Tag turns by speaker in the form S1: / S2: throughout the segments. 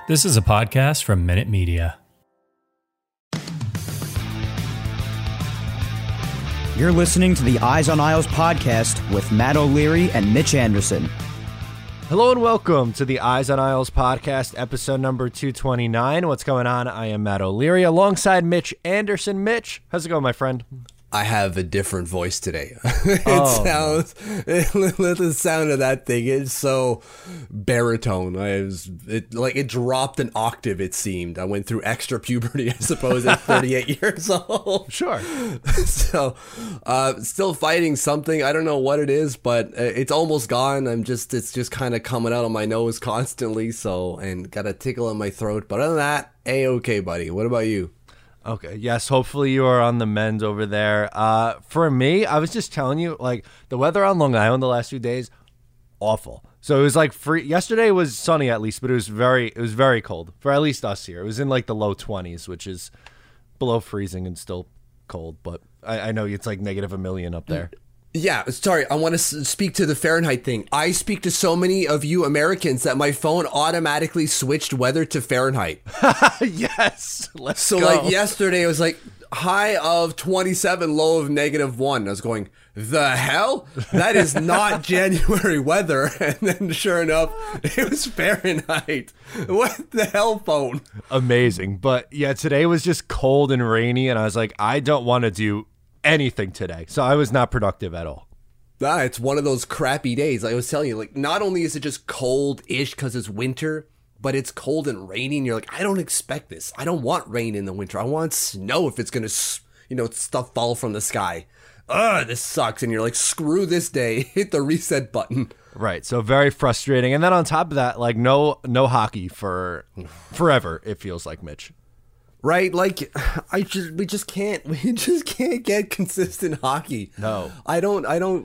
S1: This is a podcast from Minute Media.
S2: You're listening to the Eyes on Isles podcast with Matt O'Leary and Mitch Anderson.
S3: Hello and welcome to the Eyes on Isles podcast, episode number 229. What's going on? I am Matt O'Leary alongside Mitch Anderson. Mitch, how's it going, my friend?
S4: I have a different voice today. The sound of that thing is so baritone. It dropped an octave, it seemed. I went through extra puberty, I suppose, at 38 years old.
S3: Sure.
S4: So, still fighting something. I don't know what it is, but it's almost gone. It's just kind of coming out of my nose constantly. And got a tickle in my throat. But other than that, A-okay, buddy. What about you?
S3: Okay, yes, hopefully you are on the mend over there. For me, I was just telling you, like, the weather on Long Island the last few days, awful. So it was like yesterday was sunny at least, but it was very cold for at least us here. It was in like the low 20s, which is below freezing and still cold, but I know it's like negative a million up there.
S4: Yeah, sorry, I want to speak to the Fahrenheit thing. I speak to so many of you Americans that my phone automatically switched weather to Fahrenheit.
S3: Yes, let's go.
S4: So like yesterday, it was like high of 27, low of -1. I was going, the hell? That is not January weather. And then sure enough, it was Fahrenheit. What the hell, phone?
S3: Amazing. But yeah, today was just cold and rainy, and I was like, I don't want to do anything today, so I was not productive at all.
S4: It's one of those crappy days. I was telling you, like, not only is it just cold-ish because it's winter, but it's cold and rainy, and you're like, I don't expect this. I don't want rain in the winter. I want snow if it's gonna, stuff fall from the sky. This sucks. And you're like, screw this day. Hit the reset button.
S3: Right. So very frustrating. And then on top of that, like no hockey for forever. It feels like, Mitch.
S4: Right, like we just can't get consistent hockey.
S3: No,
S4: I don't.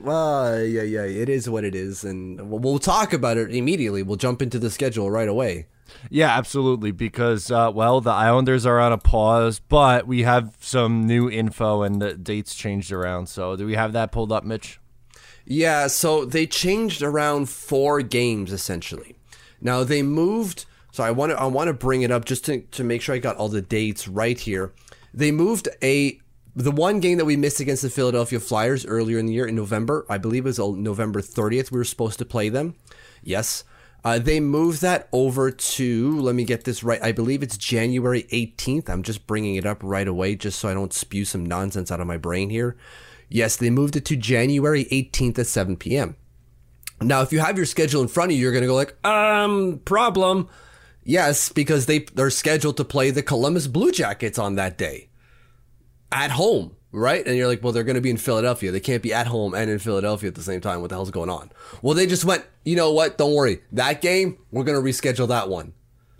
S4: Yeah. It is what it is, and we'll talk about it immediately. We'll jump into the schedule right away.
S3: Yeah, absolutely. Because the Islanders are on a pause, but we have some new info and the dates changed around. So do we have that pulled up, Mitch?
S4: Yeah. So they changed around 4 games essentially. Now they moved. So I want to bring it up just to make sure I got all the dates right here. They moved the one game that we missed against the Philadelphia Flyers earlier in the year in November. I believe it was November 30th. We were supposed to play them. Yes. They moved that over to, let me get this right, I believe it's January 18th. I'm just bringing it up right away just so I don't spew some nonsense out of my brain here. Yes, they moved it to January 18th at 7 p.m. Now, if you have your schedule in front of you, you're going to go like, problem. Yes, because they're scheduled to play the Columbus Blue Jackets on that day. At home, right? And you're like, well, they're going to be in Philadelphia. They can't be at home and in Philadelphia at the same time. What the hell's going on? Well, they just went, you know what? Don't worry. That game, we're going to reschedule that one.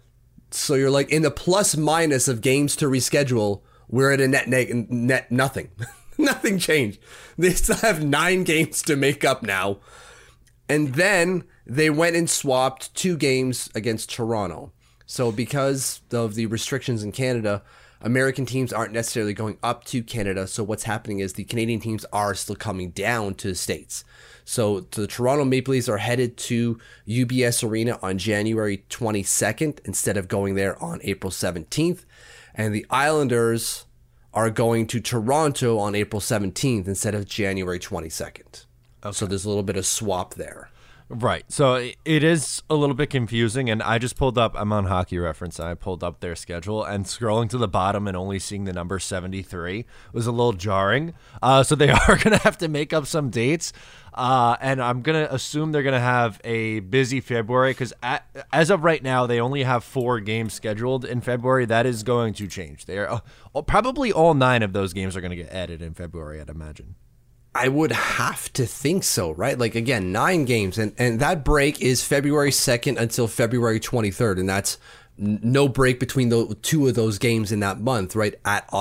S4: So you're like, in the plus minus of games to reschedule, we're at a net nothing. Nothing changed. They still have 9 games to make up now. And then they went and swapped 2 games against Toronto. So because of the restrictions in Canada, American teams aren't necessarily going up to Canada. So what's happening is the Canadian teams are still coming down to the States. So the Toronto Maple Leafs are headed to UBS Arena on January 22nd instead of going there on April 17th. And the Islanders are going to Toronto on April 17th instead of January 22nd. Okay. So there's a little bit of swap there.
S3: Right. So it is a little bit confusing, and I just pulled up, I'm on Hockey Reference, and I pulled up their schedule, and scrolling to the bottom and only seeing the number 73 was a little jarring. So they are going to have to make up some dates, and I'm going to assume they're going to have a busy February, because as of right now, they only have 4 games scheduled in February. That is going to change. They are probably all 9 of those games are going to get added in February, I'd imagine.
S4: I would have to think so, right? Like, again, 9 games, and that break is February 2nd until February 23rd, and that's no break between the 2 of those games in that month, right?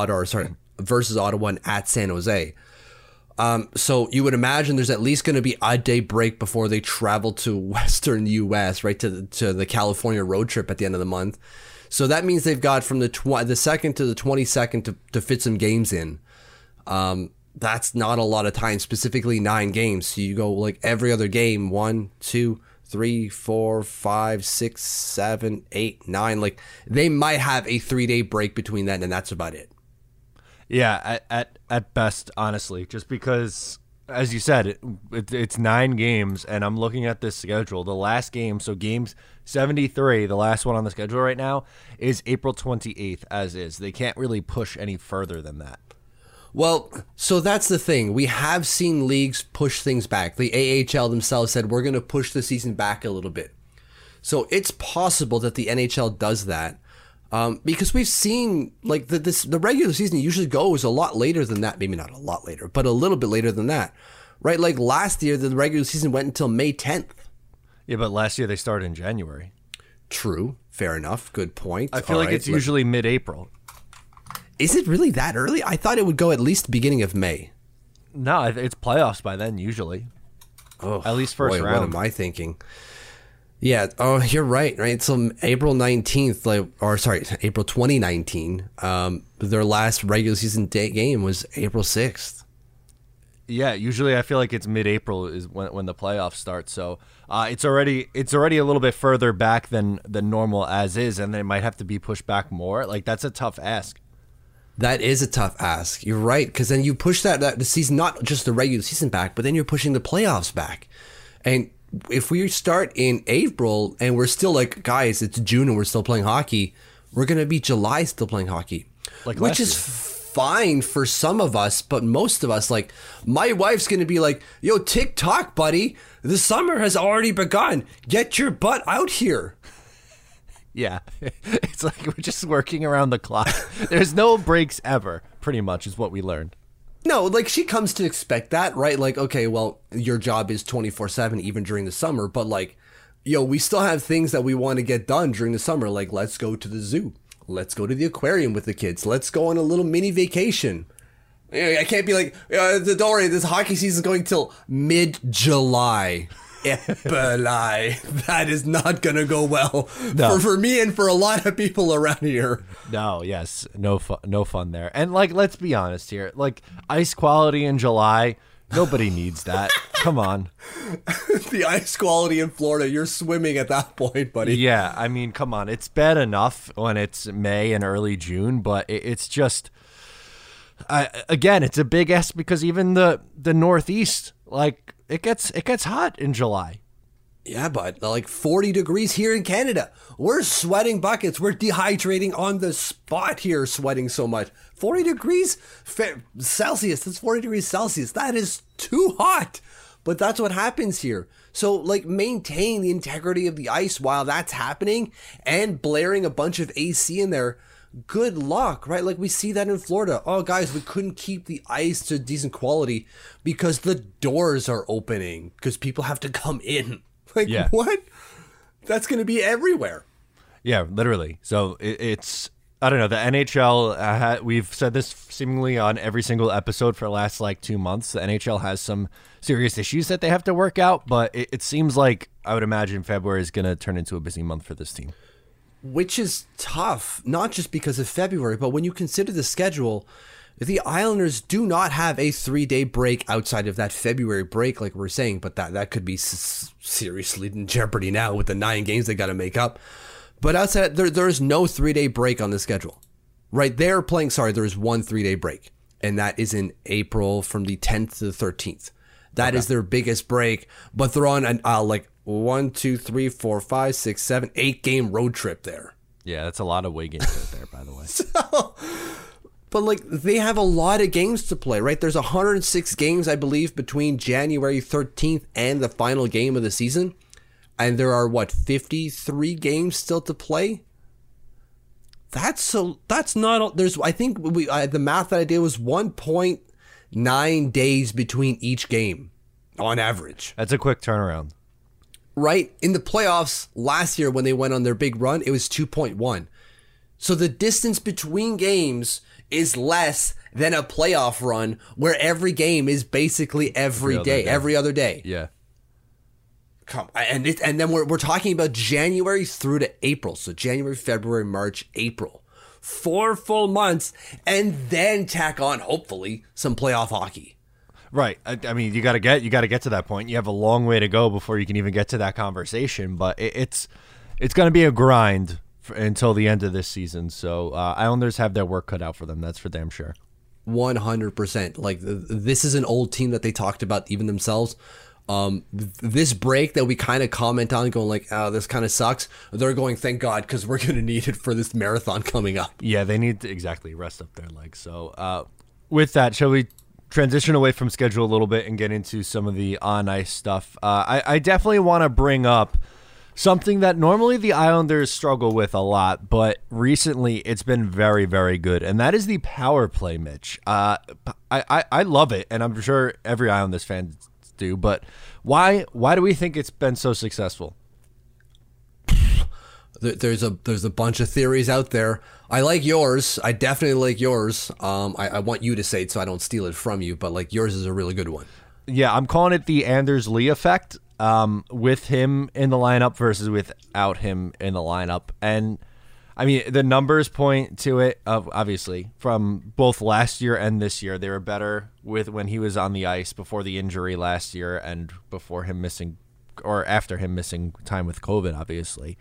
S4: Versus Ottawa and at San Jose. So you would imagine there's at least going to be a day break before they travel to Western U.S., right, to the California road trip at the end of the month. So that means they've got from the 2nd to the 22nd to fit some games in. That's not a lot of time, specifically 9 games. So you go like every other game, 1, 2, 3, 4, 5, 6, 7, 8, 9. Like, they might have a 3-day break between then, and that's about it.
S3: Yeah, at best, honestly, just because, as you said, it's 9 games, and I'm looking at this schedule. The last game, so games 73, the last one on the schedule right now, is April 28th, as is. They can't really push any further than that.
S4: Well, so that's the thing. We have seen leagues push things back. The AHL themselves said, we're going to push the season back a little bit. So it's possible that the NHL does that. Because we've seen, like, the regular season usually goes a lot later than that. Maybe not a lot later, but a little bit later than that. Right? Like last year, the regular season went until May 10th.
S3: Yeah, but last year they started in January.
S4: True. Fair enough. Good point.
S3: I feel like it's usually mid-April.
S4: Is it really that early? I thought it would go at least the beginning of May.
S3: No, it's playoffs by then, usually.
S4: Oh,
S3: at least first round.
S4: What am I thinking? Yeah. Oh, you're right. Right. So April 19th, April 2019. Their last regular season game was April 6th.
S3: Yeah. Usually, I feel like it's mid-April is when the playoffs start. So it's already a little bit further back than normal as is, and it might have to be pushed back more. Like, that's a tough ask.
S4: That is a tough ask. You're right, because then you push the season, not just the regular season back, but then you're pushing the playoffs back, and if we start in April and we're still like, guys, it's June and we're still playing hockey, we're going to be July still playing hockey. Which is fine for some of us, but most of us, like, my wife's going to be like, yo, TikTok, buddy, the summer has already begun. Get your butt out here.
S3: Yeah. It's like we're just working around the clock. There's no breaks ever, pretty much, is what we learned.
S4: No, like, she comes to expect that, right? Like, okay, well, your job is 24/7 even during the summer, but, like, yo, we still have things that we want to get done during the summer. Like, let's go to the zoo. Let's go to the aquarium with the kids. Let's go on a little mini vacation. I can't be like, don't worry, this hockey season is going till mid-July. That is not going to go well for me and for a lot of people around here.
S3: No, yes, no fun there. And, like, let's be honest here. Like, ice quality in July, nobody needs that. Come on.
S4: The ice quality in Florida, you're swimming at that point, buddy.
S3: Yeah, I mean, come on. It's bad enough when it's May and early June, but it's just, again, it's a big S because even the Northeast, like, it gets hot in July.
S4: Yeah, but like 40 degrees here in Canada. We're sweating buckets. We're dehydrating on the spot here, sweating so much. 40 degrees Celsius. That's 40 degrees Celsius. That is too hot. But that's what happens here. So, like, maintain the integrity of the ice while that's happening and blaring a bunch of AC in there. Good luck, right? Like, we see that in Florida. Oh, guys, we couldn't keep the ice to decent quality because the doors are opening because people have to come in. Like, yeah. What? That's going to be everywhere.
S3: Yeah, literally. So it's, I don't know, the NHL, we've said this seemingly on every single episode for the last, like, 2 months. The NHL has some serious issues that they have to work out, but it seems like, I would imagine, February is going to turn into a busy month for this team.
S4: Which is tough, not just because of February, but when you consider the schedule, the Islanders do not have a 3-day break outside of that February break, like we're saying, but that could be seriously in jeopardy now with the 9 games they got to make up. But outside, there is no 3-day break on the schedule. Right, there is one 3-day break, and that is in April from the 10th to the 13th. That is their biggest break, but they're on an 1, 2, 3, 4, 5, 6, 7, 8 game road trip there.
S3: Yeah, that's a lot of away games right there, by the way.
S4: But, like, they have a lot of games to play, right? There's 106 games, I believe, between January 13th and the final game of the season. And there are, 53 games still to play? That's not, I think the math that I did was 1.9 days between each game on average.
S3: That's a quick turnaround.
S4: Right? In the playoffs last year when they went on their big run, it was 2.1. So the distance between games is less than a playoff run where every game is basically every other day.
S3: Yeah.
S4: And then we're talking about January through to April. So January, February, March, April. 4 full months, and then tack on, hopefully, some playoff hockey.
S3: Right. I mean, you got to get to that point. You have a long way to go before you can even get to that conversation. But it's going to be a grind until the end of this season. So Islanders have their work cut out for them. That's for damn sure.
S4: 100%. Like, this is an old team that they talked about even themselves. This break that we kind of comment on, going like, oh, this kind of sucks. They're going, thank God, because we're going to need it for this marathon coming up.
S3: Yeah, they need to rest up their legs. So with that, shall we transition away from schedule a little bit and get into some of the on-ice stuff? I definitely want to bring up something that normally the Islanders struggle with a lot, but recently it's been very, very good, and that is the power play, Mitch. I love it, and I'm sure every Islanders fan do, but why do we think it's been so successful?
S4: There's a bunch of theories out there. I like yours. I definitely like yours. I want you to say it so I don't steal it from you, but like yours is a really good one.
S3: Yeah, I'm calling it the Anders Lee effect, with him in the lineup versus without him in the lineup. And I mean, the numbers point to it, obviously, from both last year and this year. They were better with when he was on the ice before the injury last year and before him missing, or after him missing time with COVID, obviously.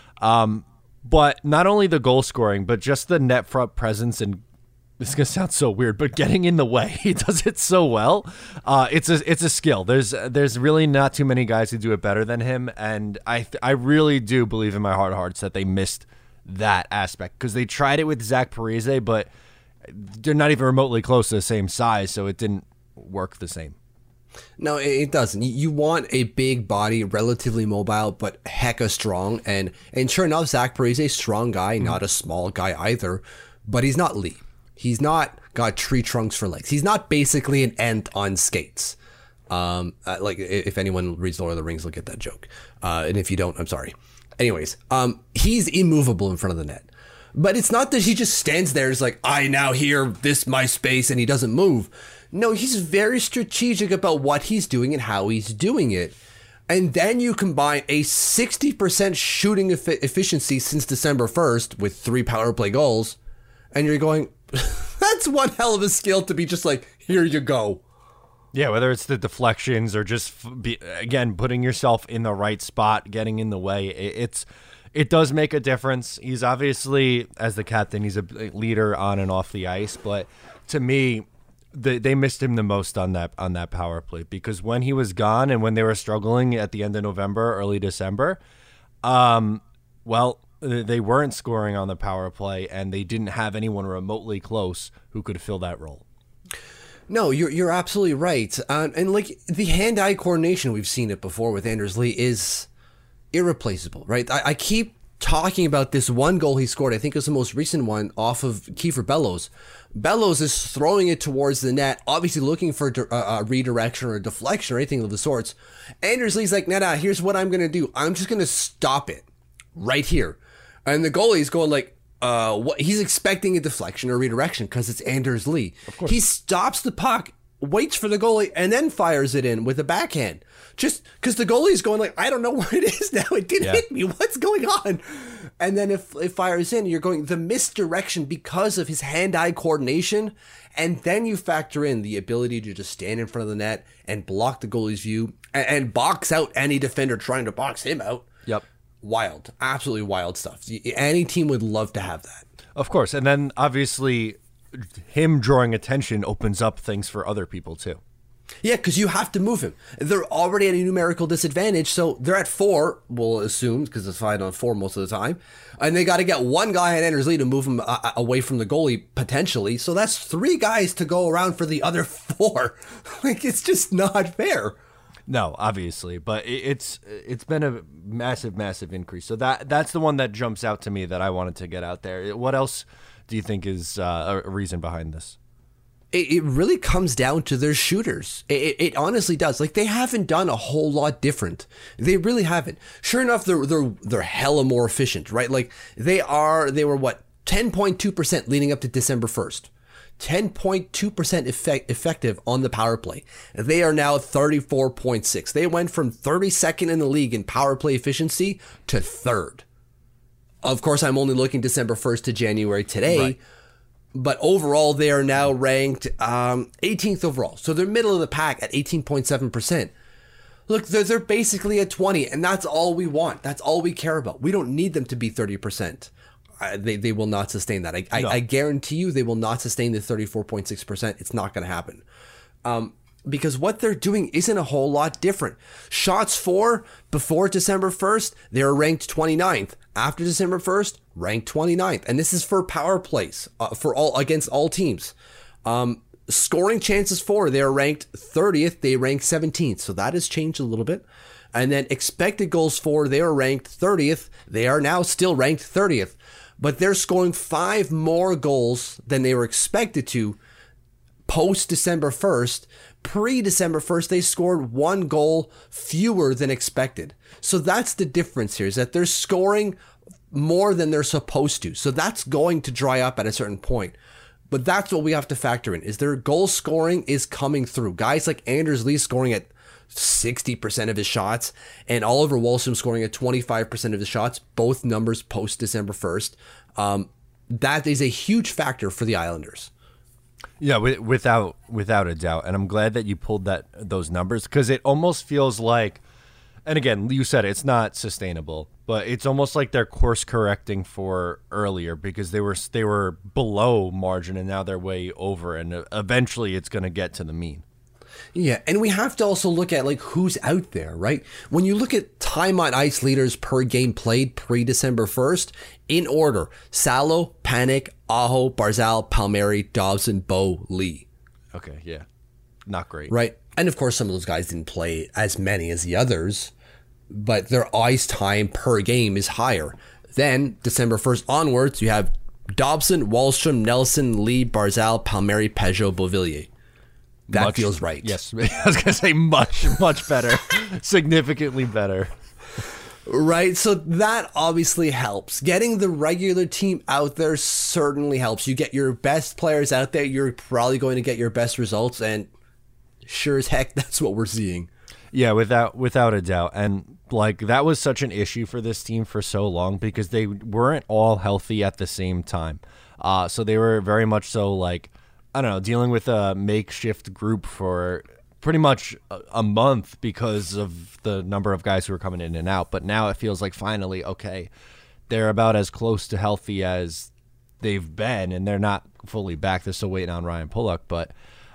S3: But not only the goal scoring, but just the net front presence, and this is going to sound so weird, but getting in the way. He does it so well. It's a skill. There's really not too many guys who do it better than him, and I really do believe in my heart of hearts that they missed that aspect, because they tried it with Zach Parise, but they're not even remotely close to the same size, so it didn't work the same.
S4: No, it doesn't. You want a big body, relatively mobile, but hecka strong. And sure enough, Zach Parise, a strong guy, not a small guy either, but he's not Lee. He's not got tree trunks for legs. He's not basically an ant on skates. Like, if anyone reads Lord of the Rings, will get that joke. And if you don't, I'm sorry. Anyways, he's immovable in front of the net. But it's not that he just stands there, is like, I now hear this my space, and he doesn't move. No, he's very strategic about what he's doing and how he's doing it. And then you combine a 60% shooting efficiency since December 1st with 3 power play goals, and you're going, that's one hell of a skill to be just like, here you go.
S3: Yeah, whether it's the deflections or just, again, putting yourself in the right spot, getting in the way, it does make a difference. He's obviously, as the captain, he's a leader on and off the ice, but to me, they missed him the most on that power play, because when he was gone and when they were struggling at the end of November, early December, they weren't scoring on the power play, and they didn't have anyone remotely close who could fill that role.
S4: No, you're absolutely right. And like the hand-eye coordination, we've seen it before with Anders Lee, is irreplaceable, right? I keep talking about this one goal he scored. I think it was the most recent one off of Kiefer Bellows. Bellows is throwing it towards the net, obviously looking for a redirection or a deflection or anything of the sorts. Anders Lee's like, nah, here's what I'm going to do. I'm just going to stop it right here. And the goalie's going like, what? He's expecting a deflection or redirection because it's Anders Lee. Of course. He stops the puck, waits for the goalie, and then fires it in with a backhand. Just because the goalie's going like, I don't know where it is now. It didn't hit me. What's going on? And then if it fires in, you're going the misdirection because of his hand-eye coordination. And then you factor in the ability to just stand in front of the net and block the goalie's view and box out any defender trying to box him out.
S3: Yep.
S4: Wild. Absolutely wild stuff. Any team would love to have that.
S3: Of course. And then obviously him drawing attention opens up things for other people too.
S4: Yeah, because you have to move him. They're already at a numerical disadvantage, so they're at 4, we'll assume, because it's 5-on-4 most of the time. And they got to get one guy at Anders Lee to move him away from the goalie, potentially. So that's 3 guys to go around for the other 4. Like, it's just not fair.
S3: No, obviously, but it's been a massive increase. So that's the one that jumps out to me that I wanted to get out there. What else do you think is a reason behind this?
S4: It really comes down to their shooters. It honestly does. Like, they haven't done a whole lot different. They really haven't. Sure enough, they're hella more efficient, right? Like, they were what, 10.2% leading up to December 1st. 10.2% effective on the power play. They are now 34.6. They went from 32nd in the league in power play efficiency to 3rd. Of course, I'm only looking December 1st to January today. Right. But overall, they are now ranked 18th overall. So they're middle of the pack at 18.7%. Look, they're basically at 20, and that's all we want. That's all we care about. We don't need them to be 30%. They will not sustain that. I guarantee you they will not sustain the 34.6%. It's not going to happen. Because what they're doing isn't a whole lot different. Shots for before December 1st, they were ranked 29th. After December 1st, ranked 29th. And this is for power plays against all teams. Scoring chances for, they are ranked 30th. They ranked 17th. So that has changed a little bit. And then expected goals for, they are ranked 30th. They are now still ranked 30th. But they're scoring 5 more goals than they were expected to post December 1st. Pre-December 1st, they scored 1 goal fewer than expected. So that's the difference here, is that they're scoring more than they're supposed to. So that's going to dry up at a certain point. But that's what we have to factor in, is their goal scoring is coming through. Guys like Anders Lee scoring at 60% of his shots and Oliver Wahlstrom scoring at 25% of his shots, both numbers post December 1st. That is a huge factor for the Islanders.
S3: Yeah, without a doubt. And I'm glad that you pulled those numbers, because it almost feels like, and again, you said it's not sustainable, but it's almost like they're course correcting for earlier, because they were below margin and now they're way over, and eventually it's going to get to the mean.
S4: Yeah, and we have to also look at like who's out there, right? When you look at time on ice leaders per game played pre-December 1st, in order: Salo, Panik, Aho, Barzal, Palmieri, Dobson, Bo, Lee.
S3: Okay, yeah. Not great.
S4: Right? And of course, some of those guys didn't play as many as the others, but their ice time per game is higher. Then, December 1st onwards, you have Dobson, Wahlstrom, Nelson, Lee, Barzal, Palmieri, Peugeot, Beauvillier. That feels right.
S3: Yes. I was going to say much, much better. Significantly better.
S4: Right? So that obviously helps. Getting the regular team out there certainly helps. You get your best players out there, you're probably going to get your best results, and sure as heck, that's what we're seeing.
S3: Yeah, without a doubt. And like, that was such an issue for this team for so long, because they weren't all healthy at the same time. So they were very much so, like, I don't know, dealing with a makeshift group for pretty much a month because of the number of guys who were coming in and out. But now it feels like finally, okay, they're about as close to healthy as they've been, and they're not fully back. They're still waiting on Ryan Pulock. But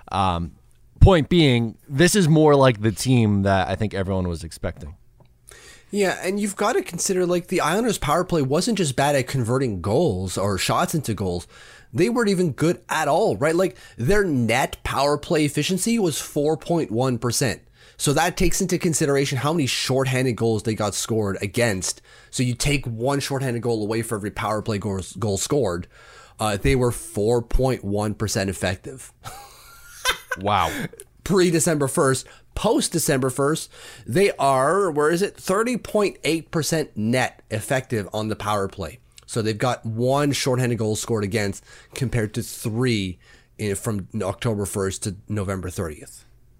S3: point being, this is more like the team that I think everyone was expecting.
S4: Yeah, and you've got to consider, like, the Islanders' power play wasn't just bad at converting goals or shots into goals. They weren't even good at all, right? Like, their net power play efficiency was 4.1%. So that takes into consideration how many shorthanded goals they got scored against. So you take one shorthanded goal away for every power play goal scored. They were 4.1% effective.
S3: Wow.
S4: Pre-December 1st. Post-December 1st, they are, 30.8% net effective on the power play. So they've got one shorthanded goal scored against compared to 3 from October 1st to November 30th.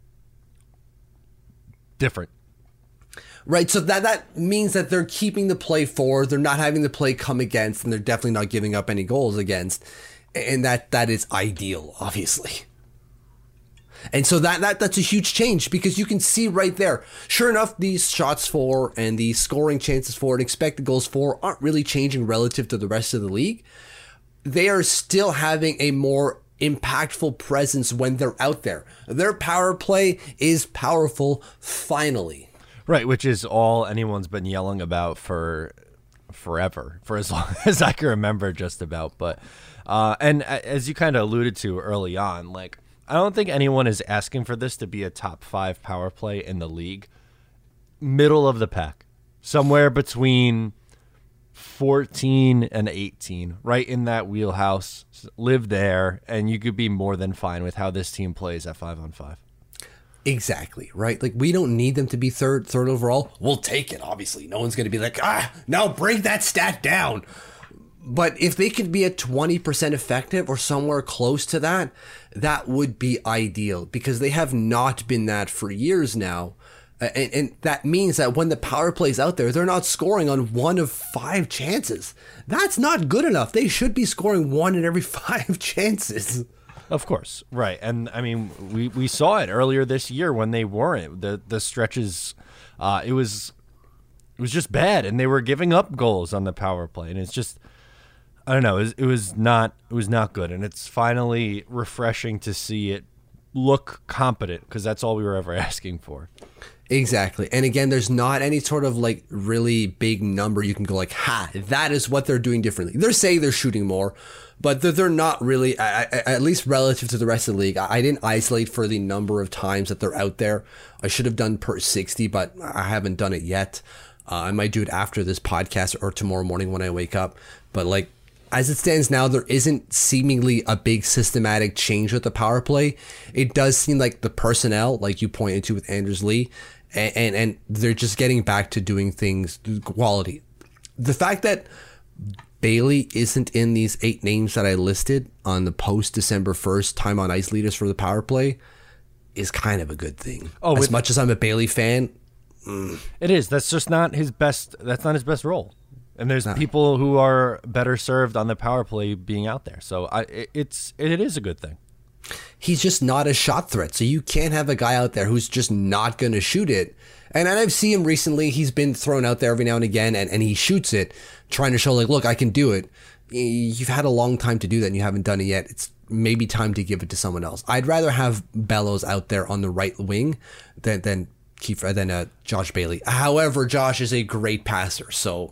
S3: Different.
S4: Right, so that means that they're keeping the play forward, they're not having the play come against, and they're definitely not giving up any goals against. And that is ideal, obviously. And so that's a huge change, because you can see right there, sure enough, these shots for and the scoring chances for and expected goals for aren't really changing relative to the rest of the league. They are still having a more impactful presence when they're out there. Their power play is powerful, finally.
S3: Right, which is all anyone's been yelling about for forever, for as long as I can remember, just about. But and as you kind of alluded to early on, like, I don't think anyone is asking for this to be a top 5 power play in the league. Middle of the pack. Somewhere between 14 and 18. Right in that wheelhouse. Live there, and you could be more than fine with how this team plays at 5-on-5.
S4: Exactly, right? Like, we don't need them to be third overall. We'll take it, obviously. No one's going to be like, no, bring that stat down. But if they could be at 20% effective or somewhere close to that, that would be ideal, because they have not been that for years now. And that means that when the power play's out there, they're not scoring on 1 of 5 chances. That's not good enough. They should be scoring 1 in every 5 chances.
S3: Of course, right. And I mean, we saw it earlier this year when they weren't. The stretches, it was just bad, and they were giving up goals on the power play, and it's just, I don't know, it was not good, and it's finally refreshing to see it look competent, because that's all we were ever asking for.
S4: Exactly. And again, there's not any sort of like really big number you can go like, that is what they're doing differently. They're saying they're shooting more, but they're not really, at least relative to the rest of the league. I didn't isolate for the number of times that they're out there. I should have done per 60, but I haven't done it yet. I might do it after this podcast or tomorrow morning when I wake up. But like, as it stands now, there isn't seemingly a big systematic change with the power play. It does seem like the personnel, like you pointed to with Anders Lee, and they're just getting back to doing things quality. The fact that Bailey isn't in these 8 names that I listed on the post December 1st time on ice leaders for the power play is kind of a good thing. As much as I'm a Bailey fan,
S3: it is. That's just not his best. That's not his best role. And there's people who are better served on the power play being out there. So it is a good thing.
S4: He's just not a shot threat. So you can't have a guy out there who's just not going to shoot it. And I've seen him recently. He's been thrown out there every now and again, and he shoots it, trying to show like, look, I can do it. You've had a long time to do that, and you haven't done it yet. It's maybe time to give it to someone else. I'd rather have Bellows out there on the right wing than Josh Bailey. However, Josh is a great passer, so...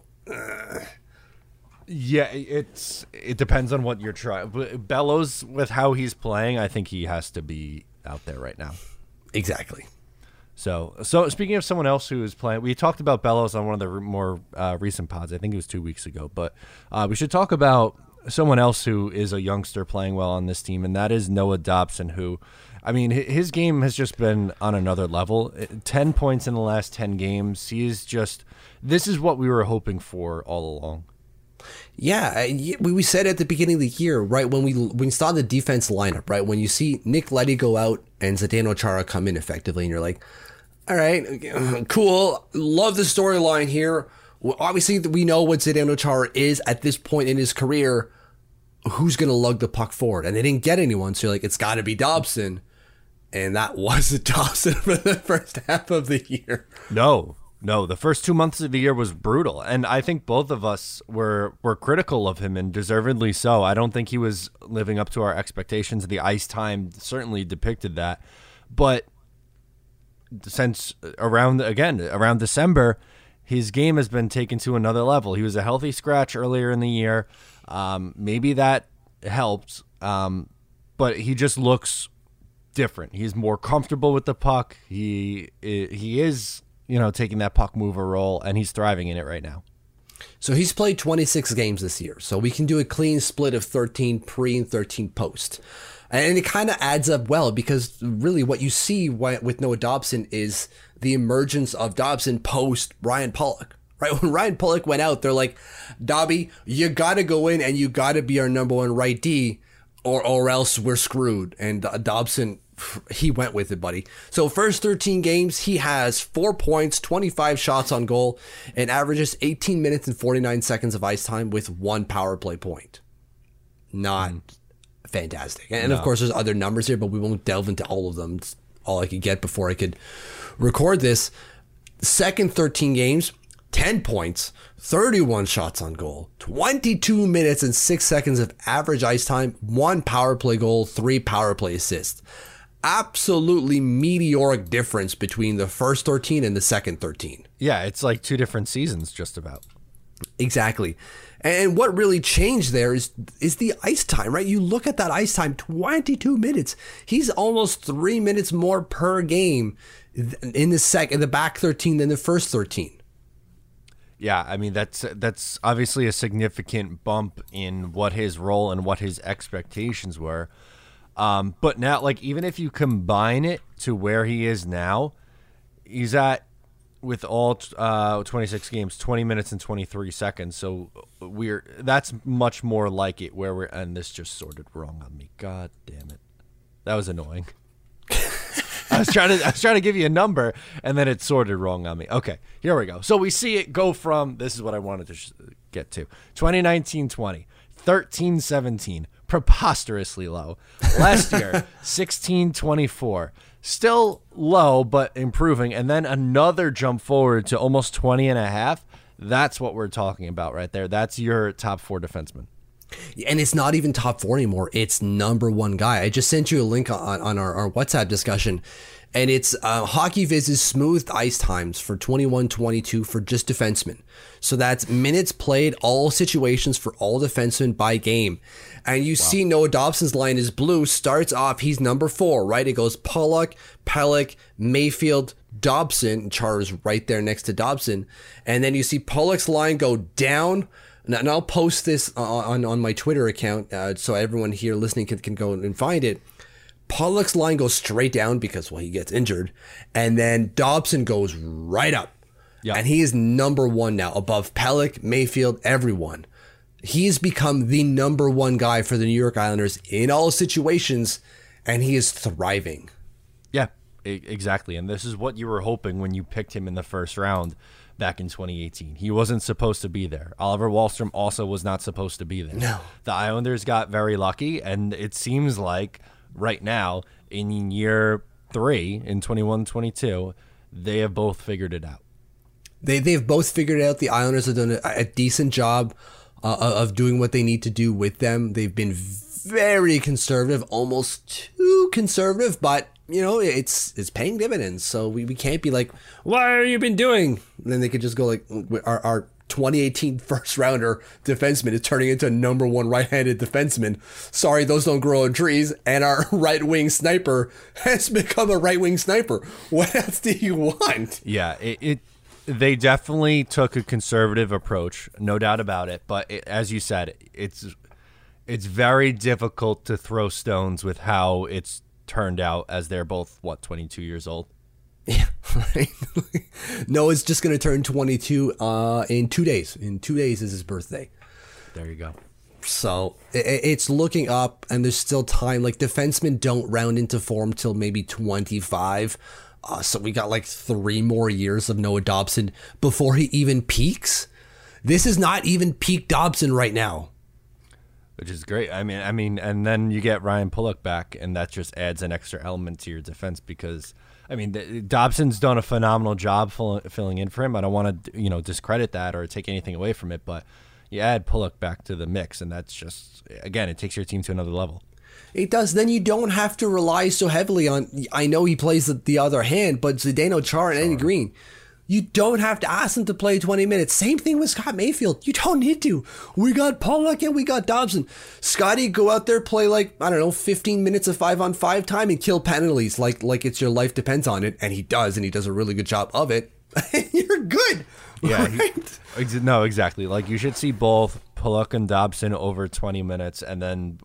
S3: Yeah, it depends on what you're trying. Bellows, with how he's playing, I think he has to be out there right now.
S4: Exactly.
S3: So speaking of someone else who is playing, we talked about Bellows on one of the more recent pods. I think it was 2 weeks ago. But we should talk about someone else who is a youngster playing well on this team, and that is Noah Dobson, who, I mean, his game has just been on another level. 10 points in the last 10 games. This is what we were hoping for all along.
S4: Yeah, we said at the beginning of the year, right, when we saw the defense lineup, right, when you see Nick Leddy go out and Zdeno Chara come in effectively, and you're like, all right, cool, love the storyline here. Well, obviously, we know what Zdeno Chara is at this point in his career. Who's going to lug the puck forward? And they didn't get anyone, so you're like, it's got to be Dobson. And that wasn't Dobson for the first half of the year.
S3: No, the first 2 months of the year was brutal. And I think both of us were critical of him, and deservedly so. I don't think he was living up to our expectations. The ice time certainly depicted that. But since around December, his game has been taken to another level. He was a healthy scratch earlier in the year. Maybe that helped, but he just looks different. He's more comfortable with the puck. He is, taking that puck mover role, and he's thriving in it right now.
S4: So he's played 26 games this year. So we can do a clean split of 13 pre and 13 post. And it kind of adds up well, because really what you see with Noah Dobson is the emergence of Dobson post Ryan Pulock. Right, when Ryan Pulock went out, they're like, Dobby, you got to go in and you got to be our number one right D, or else we're screwed. And Dobson, he went with it, buddy. So first 13 games, he has 4 points, 25 shots on goal, and averages 18 minutes and 49 seconds of ice time with 1 power play point. Not fantastic. And of course, there's other numbers here, but we won't delve into all of them. It's all I could get before I could record this. Second 13 games, 10 points, 31 shots on goal, 22 minutes and 6 seconds of average ice time, 1 power play goal, 3 power play assists. Absolutely meteoric difference between the first 13 and the second 13.
S3: Yeah, it's like 2 different seasons just about.
S4: Exactly. And what really changed there is the ice time, right? You look at that ice time, 22 minutes. He's almost 3 minutes more per game in the back 13 than the first 13.
S3: Yeah, I mean, that's obviously a significant bump in what his role and what his expectations were. But now, like, even if you combine it to where he is now, he's at, with all 26 games, 20 minutes and 23 seconds. So that's much more like it and this just sorted wrong on me. God damn it. That was annoying. I was trying to give you a number, and then it sorted wrong on me. Okay, here we go. So we see it go from, this is what I wanted to get to, 2019-20, 13-17, preposterously low. Last year, 16-24, still low but improving, and then another jump forward to almost 20 and a half. That's what we're talking about right there. That's your top 4 defenseman.
S4: And it's not even top 4 anymore. It's number 1 guy. I just sent you a link on our WhatsApp discussion, and it's Hockey Viz's smooth ice times for 21-22 for just defensemen. So that's minutes played, all situations for all defensemen by game. And you see Noah Dobson's line is blue, starts off, he's number 4, right? It goes Pulock, Pelech, Mayfield, Dobson. Char's right there next to Dobson. And then you see Pulock's line go down. And I'll post this on my Twitter account so everyone here listening can go and find it. Pulock's line goes straight down because, well, he gets injured. And then Dobson goes right up. Yep. And he is number 1 now, above Pelech, Mayfield, everyone. He's become the number 1 guy for the New York Islanders in all situations, and he is thriving.
S3: Yeah, exactly. And this is what you were hoping when you picked him in the first round back in 2018. He wasn't supposed to be there. Oliver Wahlstrom also was not supposed to be there.
S4: No.
S3: The Islanders got very lucky, and it seems like right now, in year 3, in 21-22, they have both figured it out.
S4: They've both figured it out. The Islanders have done a decent job of doing what they need to do with them. They've been very conservative, almost too conservative, but you know, it's paying dividends. So we can't be like, what have you been doing? And then they could just go like, our 2018 first rounder defenseman is turning into a number 1 right-handed defenseman. Sorry, those don't grow on trees. And our right-wing sniper has become a right-wing sniper. What else do you want?
S3: Yeah, they definitely took a conservative approach, no doubt about it. But as you said, it's very difficult to throw stones with how it's turned out, as they're both 22 years old.
S4: Yeah, right. Noah's just going to turn 22 in 2 days. In 2 days is his birthday.
S3: There you go.
S4: So it's looking up, and there's still time. Like, defensemen don't round into form till maybe 25. So we got like 3 more years of Noah Dobson before he even peaks. This is not even peak Dobson right now.
S3: Which is great. I mean, and then you get Ryan Pulock back, and that just adds an extra element to your defense because, I mean, Dobson's done a phenomenal job filling in for him. I don't want to, discredit that or take anything away from it, but you add Pulock back to the mix, and that's just, again, it takes your team to another level.
S4: It does. Then you don't have to rely so heavily on, I know he plays the other hand, but Zdeno Chara and Eddie Green, you don't have to ask them to play 20 minutes. Same thing with Scott Mayfield. You don't need to. We got Pulock and we got Dobson. Scotty, go out there, play 15 minutes of 5-on-5 time and kill penalties like it's your life depends on it. And he does a really good job of it. You're good.
S3: Yeah.
S4: Right?
S3: No, exactly. Like, you should see both Pulock and Dobson over 20 minutes and then,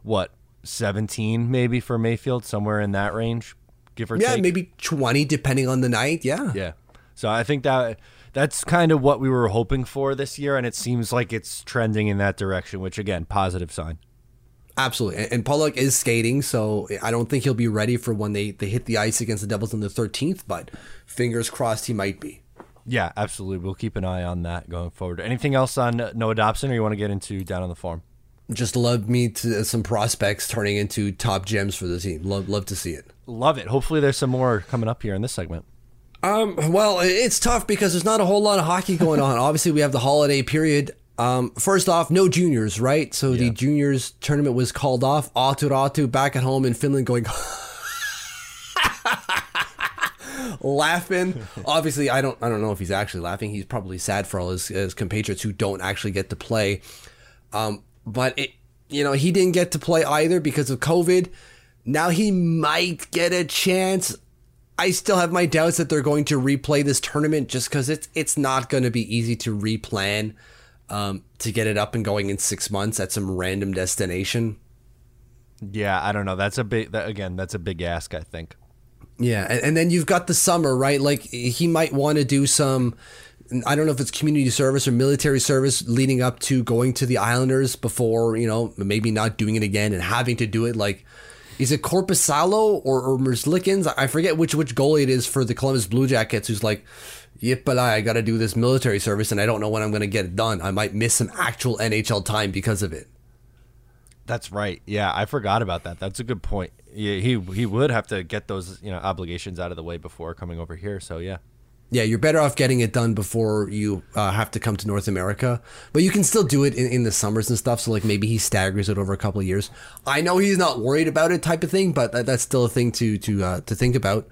S3: 17 maybe for Mayfield, somewhere in that range, give or take?
S4: Yeah, maybe 20 depending on the night. Yeah.
S3: Yeah. So I think that's kind of what we were hoping for this year, and it seems like it's trending in that direction, which, again, positive sign.
S4: Absolutely. And Pulock is skating, so I don't think he'll be ready for when they hit the ice against the Devils on the 13th, but fingers crossed he might be.
S3: Yeah, absolutely. We'll keep an eye on that going forward. Anything else on Noah Dobson, or you want to get into down on the farm?
S4: Just love me to some prospects turning into top gems for the team. Love to see it.
S3: Love it. Hopefully there's some more coming up here in this segment.
S4: Well, it's tough because there's not a whole lot of hockey going on. Obviously, we have the holiday period. First off, no juniors, right? So the juniors tournament was called off. Aatu back at home in Finland going laughing. Obviously, I don't know if he's actually laughing. He's probably sad for all his compatriots who don't actually get to play. But he didn't get to play either because of COVID. Now he might get a chance. I still have my doubts that they're going to replay this tournament just because it's not going to be easy to replan to get it up and going in 6 months at some random destination.
S3: Yeah, I don't know. That's a big ask, I think.
S4: Yeah, and then you've got the summer, right? Like, he might want to do some, I don't know if it's community service or military service leading up to going to the Islanders before, maybe not doing it again and having to do it. Like, is it Korpisalo or Merzlikins? I forget which goalie it is for the Columbus Blue Jackets who's like, yippee, I got to do this military service and I don't know when I'm going to get it done. I might miss some actual NHL time because of it.
S3: That's right. Yeah, I forgot about that. That's a good point. Yeah, he would have to get those obligations out of the way before coming over here. So yeah.
S4: Yeah, you're better off getting it done before you have to come to North America. But you can still do it in the summers and stuff. So like maybe he staggers it over a couple of years. I know he's not worried about it type of thing, but that's still a thing to think about.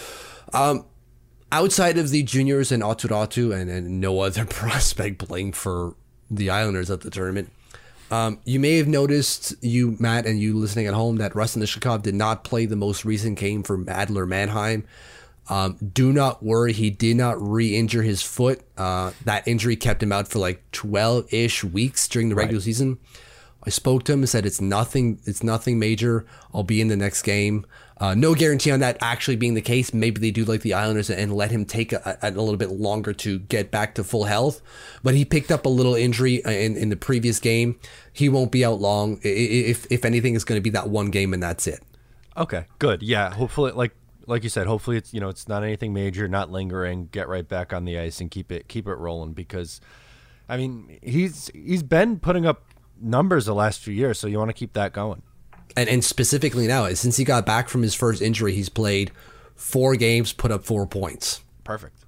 S4: Outside of the juniors and Aturatu and no other prospect playing for the Islanders at the tournament, you may have noticed, you, Matt, and you listening at home, that Rustin Nishikov did not play the most recent game for Adler Mannheim. Do not worry, he did not re-injure his foot. That injury kept him out for like 12-ish weeks during the regular season. I spoke to him and said it's nothing major. I'll be in the next game. No guarantee on that actually being the case. Maybe they do like the Islanders and let him take a little bit longer to get back to full health. But he picked up a little injury in the previous game. He won't be out long. If anything, it's going to be that one game and that's it.
S3: Okay, good. Yeah, hopefully, like you said, hopefully it's not anything major, not lingering. Get right back on the ice and keep it rolling, because I mean he's been putting up numbers the last few years, so you want to keep that going.
S4: And specifically now, since he got back from his first injury, he's played 4 games, put up 4 points.
S3: Perfect.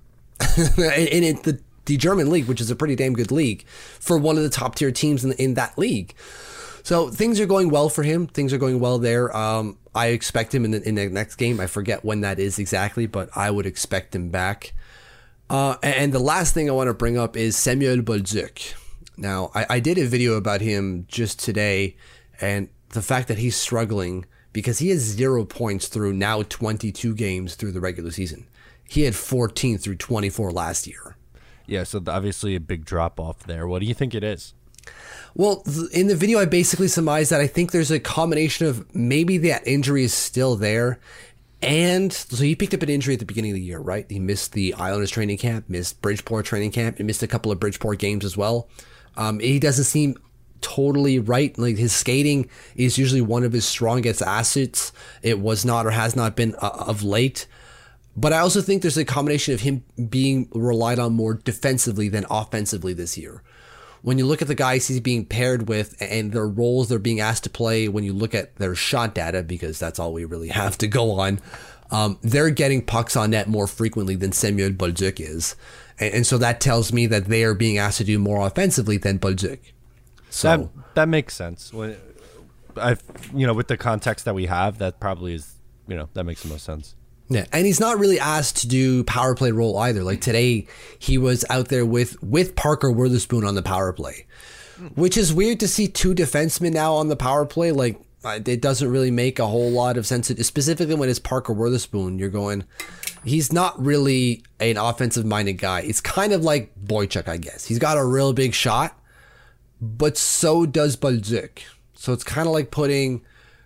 S4: in the German league, which is a pretty damn good league for one of the top tier teams in that league. So things are going well for him. Things are going well there. I expect him in the next game. I forget when that is exactly, but I would expect him back. And the last thing I want to bring up is Samuel Bolduc. Now, I did a video about him just today, and the fact that he's struggling because he has 0 points through now 22 games through the regular season. He had 14 through 24 last year.
S3: Yeah, so obviously a big drop off there. What do you think it is?
S4: Well, in the video, I basically surmised that I think there's a combination of maybe that injury is still there. And so he picked up an injury at the beginning of the year, right? He missed the Islanders training camp, missed Bridgeport training camp, and missed a couple of Bridgeport games as well. He doesn't seem totally right. Like, his skating is usually one of his strongest assets. It was not or has not been of late. But I also think there's a combination of him being relied on more defensively than offensively this year. When you look at the guys he's being paired with and their roles they're being asked to play, when you look at their shot data, because that's all we really have to go on, they're getting pucks on net more frequently than Samuel Bolduc is. And so that tells me that they are being asked to do more offensively than Bolduc. So
S3: that makes sense. With the context that we have, that probably is, that makes the most sense.
S4: Yeah, and he's not really asked to do power play role either. Like today, he was out there with Parker Wotherspoon on the power play, which is weird to see 2 defensemen now on the power play. Like, it doesn't really make a whole lot of sense. Specifically when it's Parker Wotherspoon, you're going, he's not really an offensive-minded guy. It's kind of like Boychuk, I guess. He's got a real big shot, but so does Bolduc. So it's kind of like putting...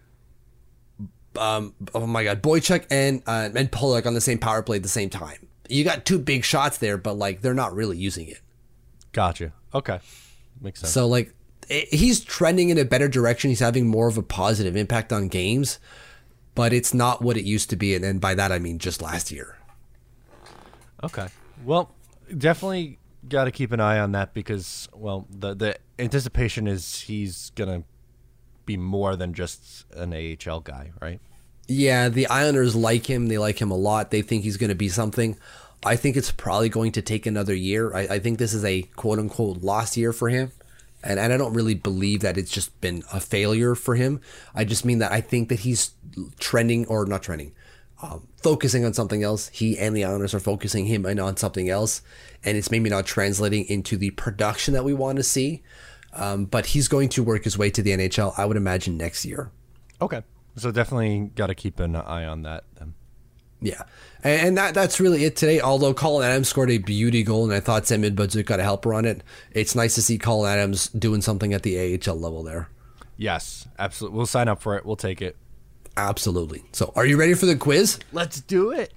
S4: Boychuk and Pollock on the same power play at the same time. You got 2 big shots there, but like they're not really using it.
S3: Gotcha. Okay, makes sense.
S4: So like he's trending in a better direction. He's having more of a positive impact on games, but it's not what it used to be. And by that I mean just last year.
S3: Okay. Well, definitely got to keep an eye on that because the anticipation is he's gonna be more than just an AHL guy, right?
S4: Yeah, the Islanders like him. They like him a lot. They think he's going to be something. I think it's probably going to take another year. I think this is a quote-unquote lost year for him. And I don't really believe that it's just been a failure for him. I just mean that I think that he's focusing on something else. He and the Islanders are focusing him in on something else. And it's maybe not translating into the production that we want to see. But he's going to work his way to the NHL, I would imagine, next year.
S3: Okay. So definitely got to keep an eye on that then.
S4: Yeah. And that's really it today. Although Colin Adams scored a beauty goal, and I thought Samuel Bolduc got a helper on it. It's nice to see Colin Adams doing something at the AHL level there.
S3: Yes, absolutely. We'll sign up for it. We'll take it.
S4: Absolutely. So are you ready for the quiz?
S3: Let's do it.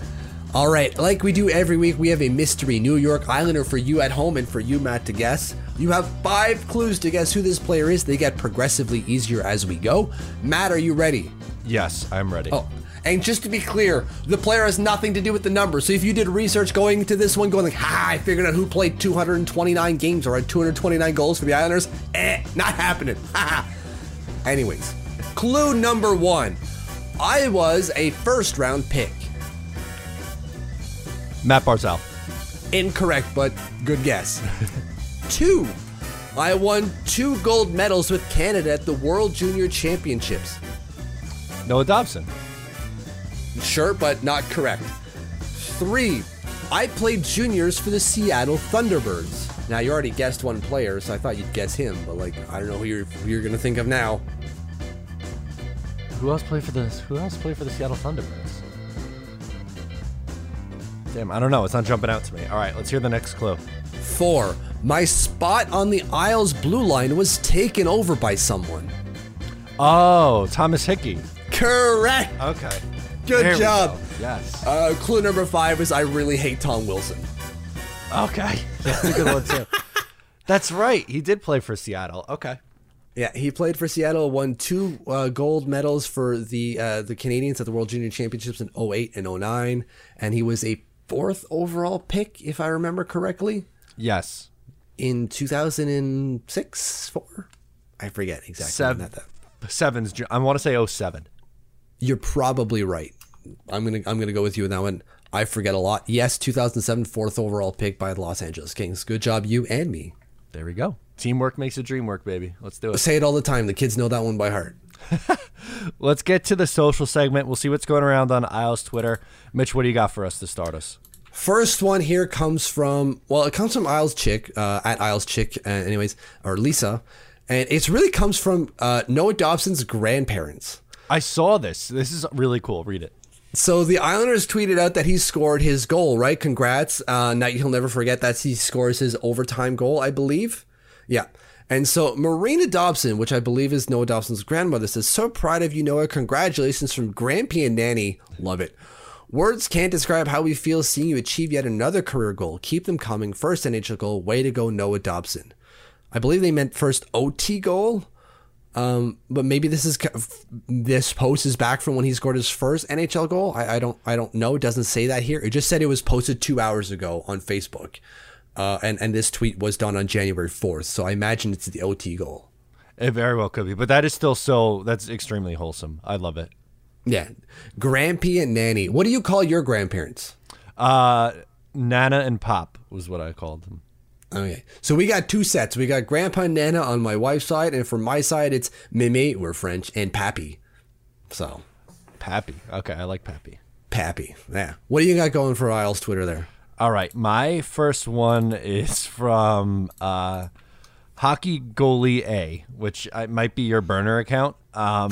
S4: All right, like we do every week, we have a mystery New York Islander for you at home and for you, Matt, to guess. You have 5 clues to guess who this player is. They get progressively easier as we go. Matt, are you ready?
S3: Yes, I'm ready.
S4: Oh, and just to be clear, the player has nothing to do with the number. So if you did research going into this one, going like, I figured out who played 229 games or had 229 goals for the Islanders, not happening. Anyways, clue number 1. I was a first-round pick.
S3: Matt Barzal.
S4: Incorrect, but good guess. 2. I won 2 gold medals with Canada at the World Junior Championships.
S3: Noah Dobson.
S4: Sure, but not correct. 3. I played juniors for the Seattle Thunderbirds. Now, you already guessed one player, so I thought you'd guess him, but I don't know who you're going to think of now.
S3: Who else played for the Seattle Thunderbirds? Damn, I don't know. It's not jumping out to me. All right, let's hear the next clue.
S4: 4. My spot on the Isles blue line was taken over by someone.
S3: Oh, Thomas Hickey.
S4: Correct.
S3: Okay.
S4: Good
S3: There we
S4: job.
S3: go. Yes.
S4: Clue number 5 is I really hate Tom Wilson.
S3: Okay. That's a good one, too. That's right. He did play for Seattle. Okay.
S4: Yeah, he played for Seattle, won 2 gold medals for the Canadians at the World Junior Championships in 08 and 09, and he was a 4th overall pick, if I remember correctly.
S3: Yes.
S4: In 2006, 4? I forget exactly.
S3: Sevens. I want to say 07.
S4: You're probably right. I'm gonna go with you on that one. I forget a lot. Yes, 2007, 4th overall pick by the Los Angeles Kings. Good job, you and me.
S3: There we go. Teamwork makes a dream work, baby. Let's do it.
S4: Say it all the time. The kids know that one by heart.
S3: Let's get to the social segment. We'll see what's going around on Isles Twitter. Mitch, what do you got for us to start us?
S4: First one here comes from Isles Chick, at Isles Chick, anyways, or Lisa. And it really comes from Noah Dobson's grandparents.
S3: I saw this. This is really cool. Read it.
S4: So the Islanders tweeted out that he scored his goal, right? Congrats. Now he'll never forget that he scores his overtime goal, I believe. Yeah. And so Marina Dobson, which I believe is Noah Dobson's grandmother, says, so proud of you, Noah. Congratulations from Grampy and Nanny. Love it. Words can't describe how we feel seeing you achieve yet another career goal. Keep them coming. First NHL goal. Way to go, Noah Dobson. I believe they meant first OT goal. But maybe this post is back from when he scored his first NHL goal. I don't know. It doesn't say that here. It just said it was posted 2 hours ago on Facebook. And this tweet was done on January 4th. So I imagine it's the OT goal.
S3: It very well could be, but that is still that's extremely wholesome. I love it.
S4: Yeah. Grampy and Nanny. What do you call your grandparents?
S3: Nana and Pop was what I called them.
S4: Okay. So we got 2 sets. We got Grandpa and Nana on my wife's side, and from my side, it's Mimi, we're French, and Pappy. So.
S3: Pappy. Okay, I like Pappy.
S4: Pappy. Yeah. What do you got going for Isles Twitter there?
S3: All right. My first one is from Hockey Goalie A, which might be your burner account.
S4: Why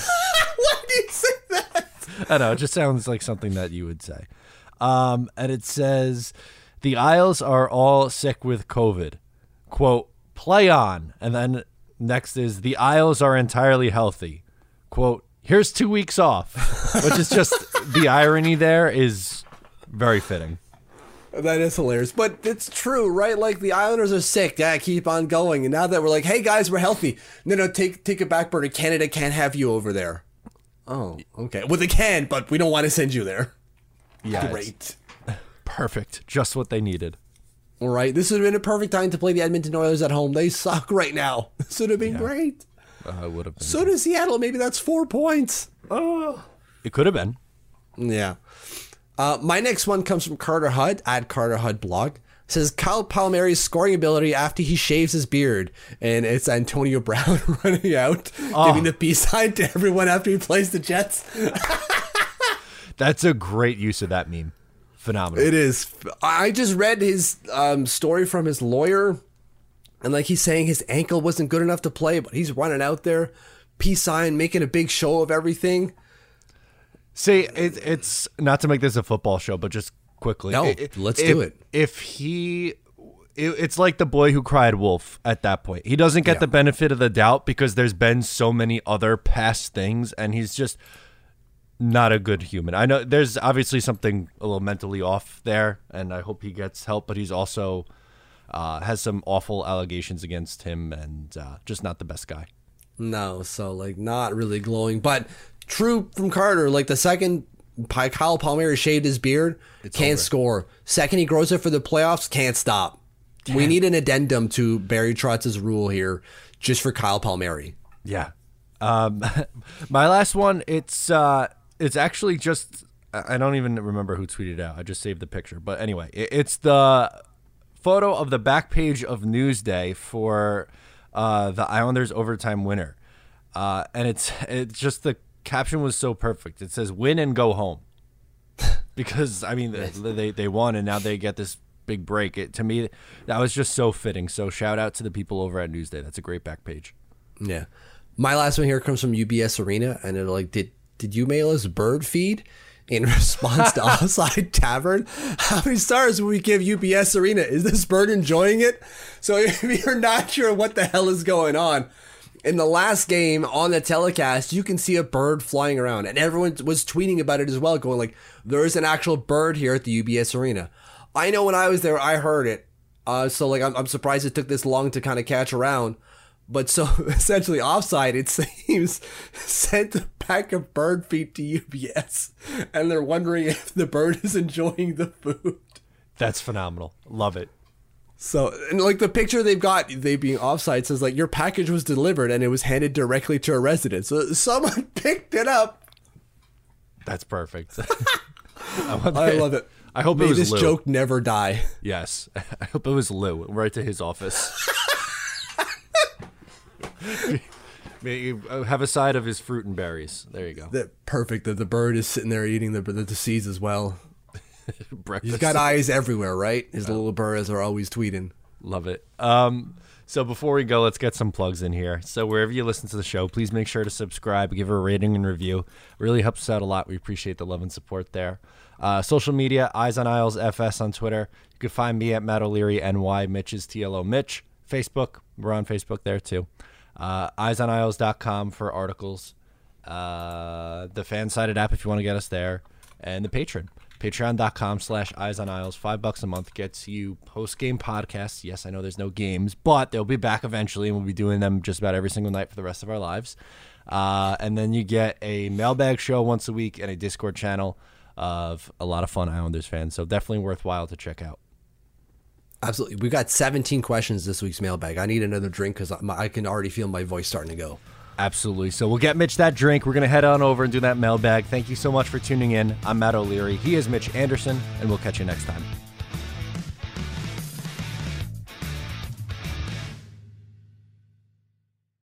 S4: do you say that?
S3: I know. It just sounds like something that you would say. And it says, the Isles are all sick with COVID. Quote, play on. And then next is, the Isles are entirely healthy. Quote, here's 2 weeks off. Which is just, the irony there is very fitting.
S4: That is hilarious. But it's true, right? Like, the Islanders are sick. Yeah, keep on going. And now that we're like, hey, guys, we're healthy. No, take it back, Bernie. Canada can't have you over there. Oh, okay. Well, they can, but we don't want to send you there.
S3: Yeah,
S4: great.
S3: Perfect. Just what they needed.
S4: All right. This would have been a perfect time to play the Edmonton Oilers at home. They suck right now. This would have been great.
S3: It would have been.
S4: So does Seattle. Maybe that's 4 points. Oh.
S3: It could have been.
S4: Yeah. My next one comes from Carter Hudd at Carter Hudd blog. It says Kyle Palmieri's scoring ability after he shaves his beard. And it's Antonio Brown running out, giving the peace sign to everyone after he plays the Jets.
S3: That's a great use of that meme. Phenomenal.
S4: It is. I just read his story from his lawyer. And like he's saying his ankle wasn't good enough to play, but he's running out there, peace sign, making a big show of everything.
S3: See, it's not to make this a football show, but just quickly.
S4: No, let's do it.
S3: It's like the boy who cried wolf at that point. He doesn't get the benefit of the doubt because there's been so many other past things, and he's just not a good human. I know there's obviously something a little mentally off there, and I hope he gets help, but he's also has some awful allegations against him, and just not the best guy.
S4: No, so like not really glowing, but true from Carter. Like the second Kyle Palmieri shaved his beard, can't score. Second he grows it for the playoffs, can't stop. Damn. We need an addendum to Barry Trotz's rule here, just for Kyle Palmieri.
S3: Yeah. My last one, it's actually just, I don't even remember who tweeted it out. I just saved the picture. But anyway, it's the photo of the back page of Newsday for the Islanders overtime winner. And it's just, the caption was so perfect. It says, "Win and go home." Because, I mean, they won, and now they get this big break. To me, that was just so fitting. So shout out to the people over at Newsday. That's a great back page.
S4: Yeah. My last one here comes from UBS Arena, and it'll like, did you mail us bird feed in response to Offside Tavern? How many stars will we give UBS Arena? Is this bird enjoying it? So if you're not sure what the hell is going on, in the last game on the telecast, you can see a bird flying around, and everyone was tweeting about it as well, going like, there's an actual bird here at the UBS Arena. I know when I was there, I heard it. So like, I'm surprised it took this long to kind of catch around. But so essentially Offside, it seems, sent a pack of bird feed to UBS, and they're wondering if the bird is enjoying the food.
S3: That's phenomenal. Love it.
S4: So, and like the picture they've got, they being Offside, says like, your package was delivered and it was handed directly to a resident. So someone picked it up.
S3: That's perfect.
S4: I love it.
S3: I hope
S4: May
S3: it was
S4: this
S3: Lou.
S4: joke never die.
S3: Yes. I hope it was Lou, right to his office. Maybe have a side of his fruit and berries. There you go.
S4: Perfect. The bird is sitting there eating the seeds as well.
S3: Breakfast.
S4: He's got eyes everywhere, right? His little birds are always tweeting.
S3: Love it. So before we go, let's get some plugs in here. So wherever you listen to the show, please make sure to subscribe, give a rating and review. It really helps us out a lot. We appreciate the love and support there. Social media, Eyes on Isles FS on Twitter. You can find me at Matt O'Leary NY. Mitch is TLO Mitch. Facebook, we're on Facebook there too. EyesOnIsles.com for articles. The fan-sided app if you want to get us there. And the Patreon. Patreon.com/EyesOnIsles. $5 a month gets you post-game podcasts. Yes, I know there's no games, but they'll be back eventually, and we'll be doing them just about every single night for the rest of our lives. And then you get a mailbag show once a week and a Discord channel of a lot of fun Islanders fans. So definitely worthwhile to check out.
S4: Absolutely. We got 17 questions this week's mailbag. I need another drink because I can already feel my voice starting to go.
S3: Absolutely. So we'll get Mitch that drink. We're going to head on over and do that mailbag. Thank you so much for tuning in. I'm Matt O'Leary. He is Mitch Anderson, and we'll catch you next time.